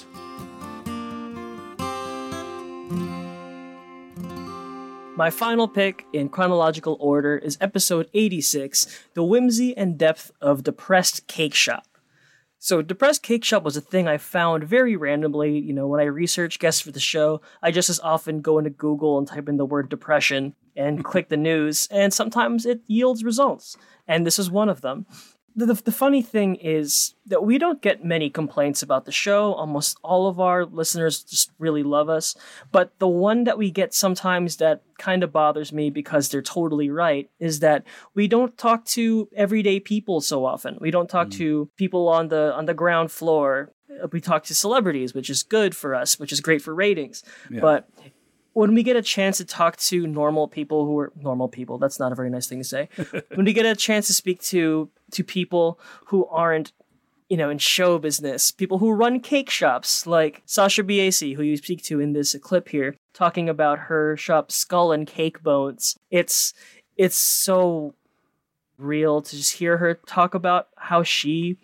My final pick in chronological order is episode eighty-six, The Whimsy and Depth of Depressed Cake Shop. So Depressed Cake Shop was a thing I found very randomly. You know, when I research guests for the show, I just as often go into Google and type in the word depression and click the news, and sometimes it yields results. And this is one of them. The, the, the funny thing is that we don't get many complaints about the show. Almost all of our listeners just really love us. But the one that we get sometimes that kind of bothers me because they're totally right is that we don't talk to everyday people so often. We don't talk mm. to people on the on the ground floor. We talk to celebrities, which is good for us, which is great for ratings. Yeah. But when we get a chance to talk to normal people who are normal people, that's not a very nice thing to say. When we get a chance to speak to to people who aren't, you know, in show business, people who run cake shops, like Sasha Biesi, who you speak to in this clip here, talking about her shop Skull and Cake Bones. It's it's so real to just hear her talk about how she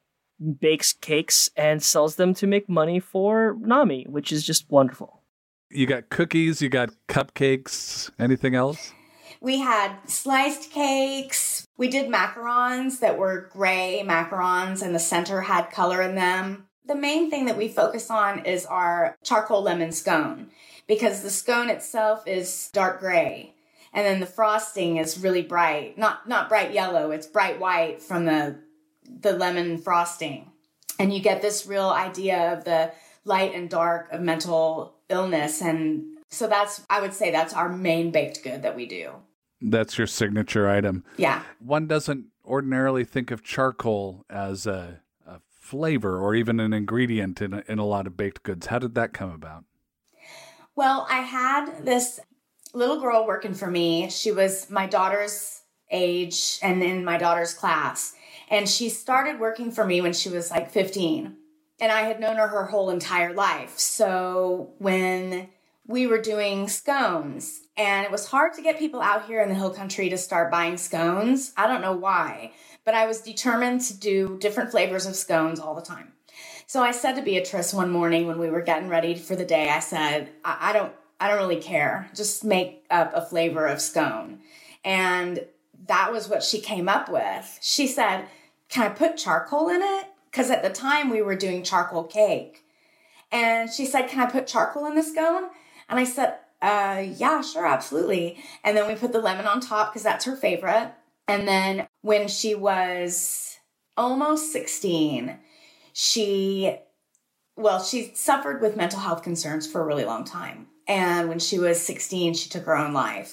bakes cakes and sells them to make money for NAMI, which is just wonderful. You got cookies, you got cupcakes, anything else? We had sliced cakes. We did macarons that were gray macarons and the center had color in them. The main thing that we focus on is our charcoal lemon scone because the scone itself is dark gray. And then the frosting is really bright. Not not bright yellow, it's bright white from the the lemon frosting. And you get this real idea of the light and dark of mental illness. And so that's, I would say that's our main baked good that we do. That's your signature item. Yeah. One doesn't ordinarily think of charcoal as a, a flavor or even an ingredient in a, in a lot of baked goods. How did that come about? Well, I had this little girl working for me. She was my daughter's age and in my daughter's class. And she started working for me when she was like fifteen. And I had known her her whole entire life. So when we were doing scones, and it was hard to get people out here in the hill country to start buying scones. I don't know why, but I was determined to do different flavors of scones all the time. So I said to Beatrice one morning when we were getting ready for the day, I said, I, I don't, I don't really care. Just make up a flavor of scone. And that was what she came up with. She said, can I put charcoal in it? Because at the time we were doing charcoal cake. And she said, can I put charcoal in the scone? And I said, uh, yeah, sure, absolutely. And then we put the lemon on top because that's her favorite. And then when she was almost sixteen, she, well, she suffered with mental health concerns for a really long time. And when she was sixteen, she took her own life.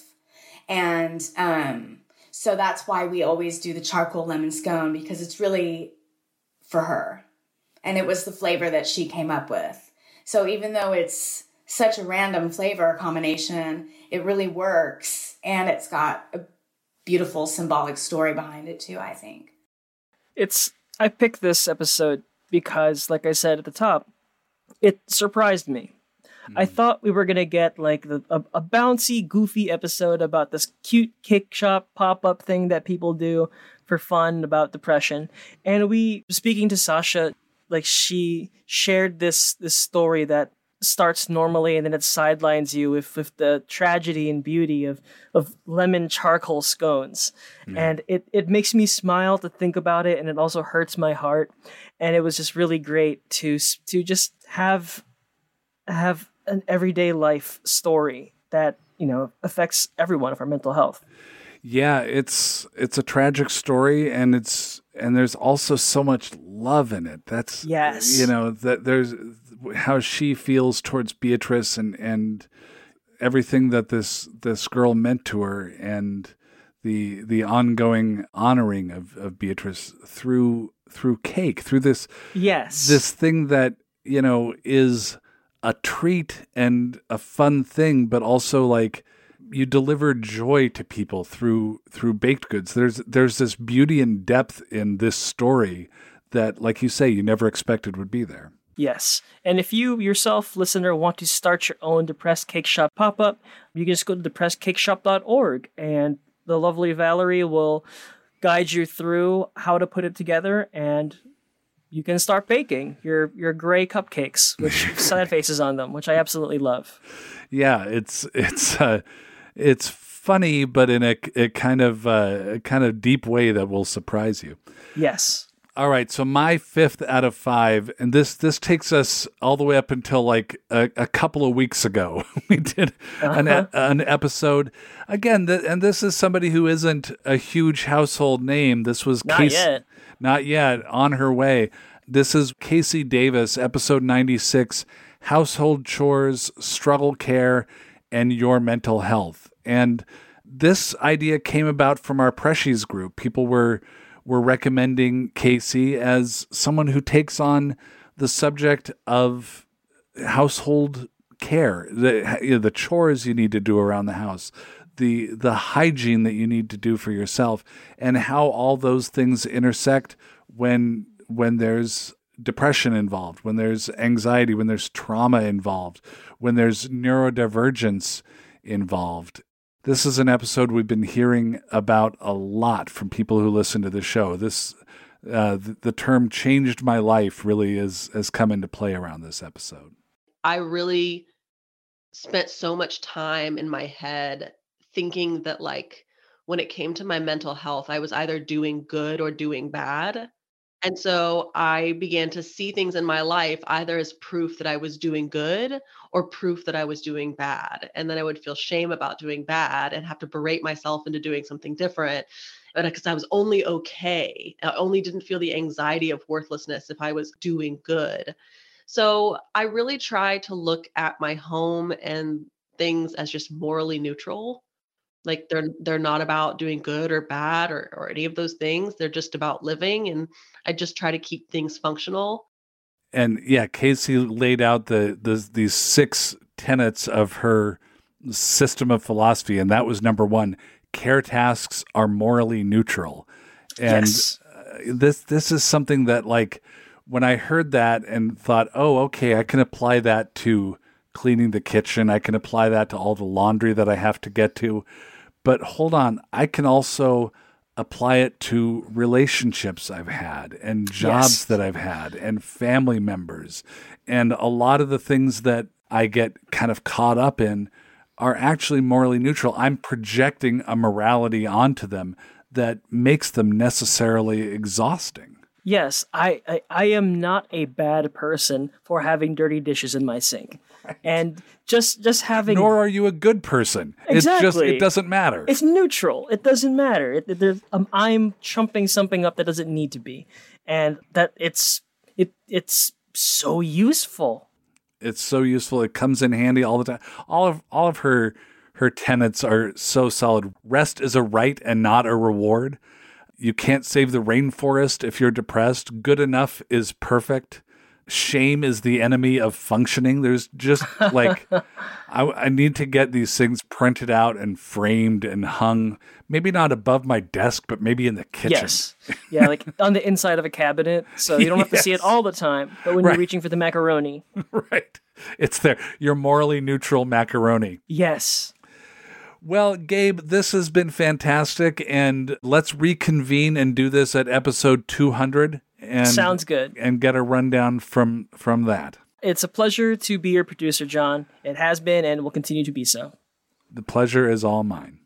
And um, so that's why we always do the charcoal lemon scone, because it's really for her. And it was the flavor that she came up with. So even though it's such a random flavor combination, it really works. And it's got a beautiful symbolic story behind it too, I think. It's, I picked this episode because, like I said at the top, it surprised me. Mm. I thought we were going to get like the, a, a bouncy, goofy episode about this cute cake shop pop-up thing that people do for fun about depression. And we, speaking to Sasha, like she shared this this story that starts normally and then it sidelines you with, with the tragedy and beauty of, of lemon charcoal scones. Mm. And it, it makes me smile to think about it, and it also hurts my heart. And it was just really great to to just have have an everyday life story that, you know, affects everyone of our mental health. Yeah, it's it's a tragic story, and it's and there's also so much love in it. That's yes, you know, that there's how she feels towards Beatrice and and everything that this this girl meant to her, and the the ongoing honoring of, of Beatrice through through cake, through this yes this thing that, you know, is a treat and a fun thing, but also like you deliver joy to people through through baked goods. There's there's this beauty and depth in this story that, like you say, you never expected would be there. Yes. And if you yourself, listener, want to start your own Depressed Cake Shop pop-up, you can just go to depressed cake shop dot org, and the lovely Valerie will guide you through how to put it together, and you can start baking your your gray cupcakes with sad faces on them, which I absolutely love. Yeah, it's it's uh, it's funny, but in a, a kind of uh, a kind of deep way that will surprise you. Yes. All right, so my fifth out of five, and this this takes us all the way up until like a, a couple of weeks ago. We did an Uh-huh. an episode again, th- and this is somebody who isn't a huge household name. This was Not Casey, yet. not yet, on her way. This is Casey Davis, episode ninety-six, Household Chores, Struggle Care, and Your Mental Health. And this idea came about from our Preshies group. People were were recommending Casey as someone who takes on the subject of household care, the you know, the chores you need to do around the house, the the hygiene that you need to do for yourself, and how all those things intersect when when there's depression involved, when there's anxiety, when there's trauma involved, when there's neurodivergence involved. This is an episode we've been hearing about a lot from people who listen to the show. This, uh, the, the term "changed my life" really is has come into play around this episode. I really spent so much time in my head thinking that, like, when it came to my mental health, I was either doing good or doing bad. And so I began to see things in my life either as proof that I was doing good or proof that I was doing bad. And then I would feel shame about doing bad and have to berate myself into doing something different. But because I was only okay, I only didn't feel the anxiety of worthlessness if I was doing good. So I really try to look at my home and things as just morally neutral. Like they're they're not about doing good or bad or, or any of those things. They're just about living. And I just try to keep things functional. And yeah, Casey laid out the, the these six tenets of her system of philosophy, and that was number one: care tasks are morally neutral. And Yes. uh, this this is something that, like, when I heard that and thought, oh, okay, I can apply that to cleaning the kitchen. I can apply that to all the laundry that I have to get to. But hold on, I can also apply it to relationships I've had and jobs Yes. that I've had and family members. And a lot of the things that I get kind of caught up in are actually morally neutral. I'm projecting a morality onto them that makes them necessarily exhausting. Yes, I, I, I am not a bad person for having dirty dishes in my sink. And just just having... Nor are you a good person. It's just, Exactly. it doesn't matter. It's neutral. It doesn't matter. It, there's- um, I'm chumping something up that doesn't need to be. And that it's it it's so useful. It's so useful. It comes in handy all the time. All of all of her her tenets are so solid. Rest is a right and not a reward. You can't save the rainforest if you're depressed. Good enough is perfect. Shame is the enemy of functioning. There's just like, I, I need to get these things printed out and framed and hung, maybe not above my desk, but maybe in the kitchen. Yes. Yeah, like on the inside of a cabinet. So you don't have to see it Yes. all the time. But when Right. you're reaching for the macaroni. Right. It's there. Your morally neutral macaroni. Yes. Well, Gabe, this has been fantastic, and let's reconvene and do this at episode two hundred. And, Sounds good. And get a rundown from from that. It's a pleasure to be your producer, John. It has been and will continue to be so. The pleasure is all mine.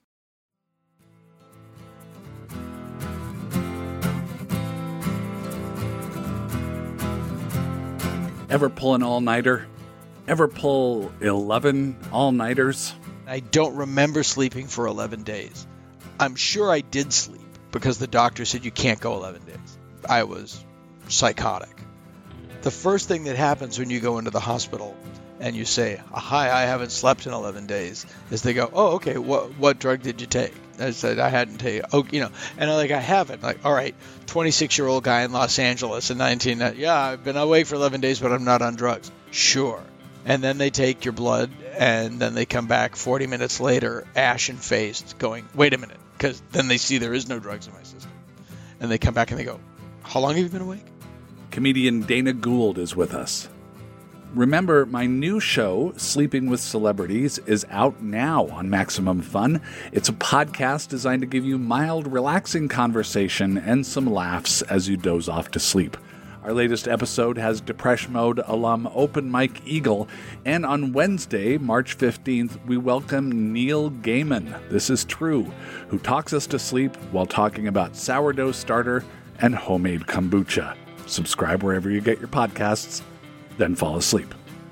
Ever pull an all-nighter? Ever pull eleven all-nighters? I don't remember sleeping for eleven days. I'm sure I did sleep because the doctor said you can't go eleven days. I was psychotic. The first thing that happens when you go into the hospital and you say, hi, I haven't slept in eleven days, is they go, oh, okay, what what drug did you take? I said, I hadn't taken, oh, you know, and I'm like, I haven't. Like, all right, twenty-six-year-old guy in Los Angeles in nineteen, yeah, I've been awake for eleven days, but I'm not on drugs. Sure. And then they take your blood, and then they come back forty minutes later, ashen-faced, going, wait a minute, because then they see there is no drugs in my system. And they come back and they go, how long have you been awake? Comedian Dana Gould is with us. Remember, my new show, Sleeping with Celebrities, is out now on Maximum Fun. It's a podcast designed to give you mild, relaxing conversation and some laughs as you doze off to sleep. Our latest episode has Depeche Mode alum Open Mike Eagle, and on Wednesday, March fifteenth, we welcome Neil Gaiman, This Is True, who talks us to sleep while talking about sourdough starter and homemade kombucha. Subscribe wherever you get your podcasts, then fall asleep.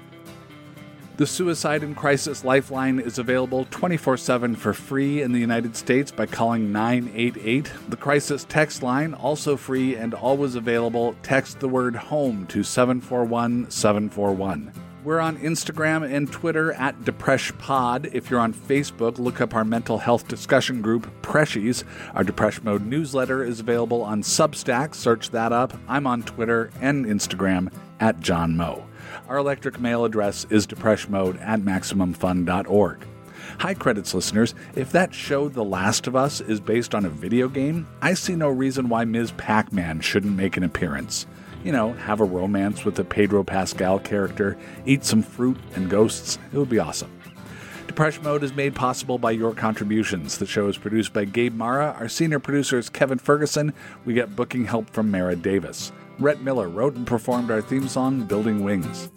The Suicide and Crisis Lifeline is available twenty-four seven for free in the United States by calling nine eight eight. The Crisis text line, also free and always available. Text the word HOME to seven four one seven four one. We're on Instagram and Twitter at DepreshPod. If you're on Facebook, look up our mental health discussion group, Preshies. Our Depeche Mode newsletter is available on Substack. Search that up. I'm on Twitter and Instagram at John Moe. Our electric mail address is depreshmode at maximum fun dot org. Hi, Credits listeners. If that show The Last of Us is based on a video game, I see no reason why Miz Pac-Man shouldn't make an appearance. You know, have a romance with the Pedro Pascal character, eat some fruit and ghosts. It would be awesome. Depeche Mode is made possible by your contributions. The show is produced by Gabe Mara. Our senior producer is Kevin Ferguson. We get booking help from Mara Davis. Rhett Miller wrote and performed our theme song, Building Wings.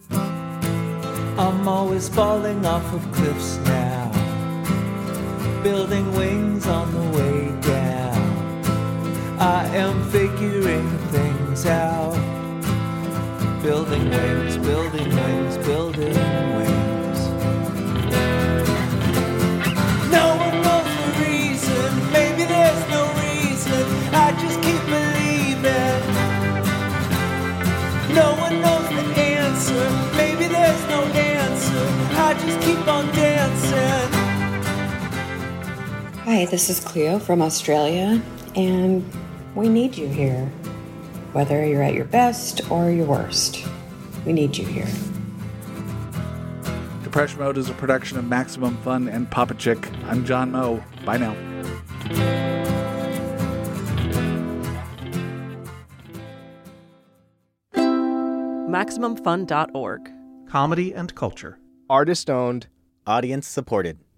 I'm always falling off of cliffs now, building wings on the way down. I am figuring things out, building wings, building wings, building wings. No one knows the reason, maybe there's no reason, I just keep believing. No one knows the answer, maybe there's no answer, I just keep on dancing. Hi, this is Cleo from Australia, and we need you here. Whether you're at your best or your worst, we need you here. Depeche Mode is a production of Maximum Fun and Papa Chick. I'm John Moe. Bye now. Maximum Fun dot org. Comedy and culture. Artist owned. Audience supported.